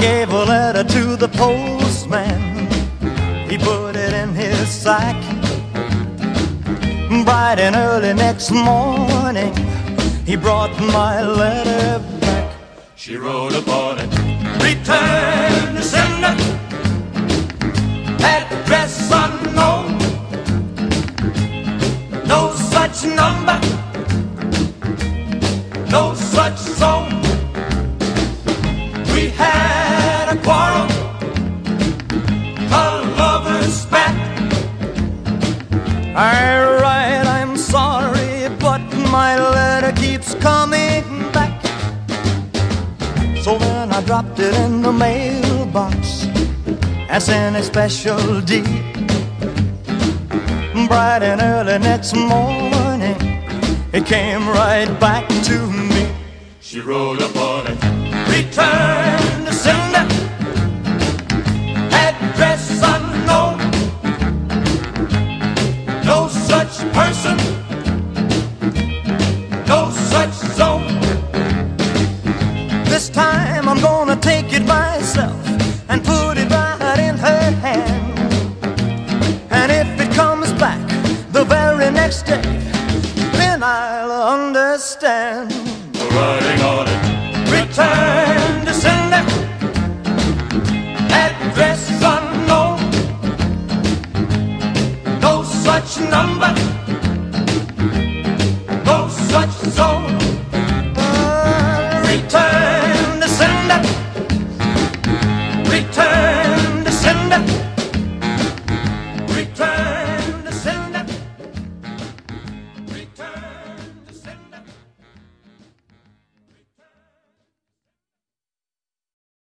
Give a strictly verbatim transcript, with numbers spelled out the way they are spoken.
gave a letter to the postman. He put it in his sack. Bright and early next morning, he brought my letter back. She wrote upon it, return to sender, address unknown, no such number, no such zone. We had a quarrel, a lover's spat. I write, I'm sorry, but my letter keeps coming back. So then I dropped it in the mailbox and sent a special deed. Bright and early next morning, it came right back to me. she wrote upon it, return to sender, address unknown, no such person, no such zone. This time I'm gonna take it myself and put it right in her hand. And if it comes back the very next day, then I'll understand. the writing on it, Return to sender, address unknown, no such number,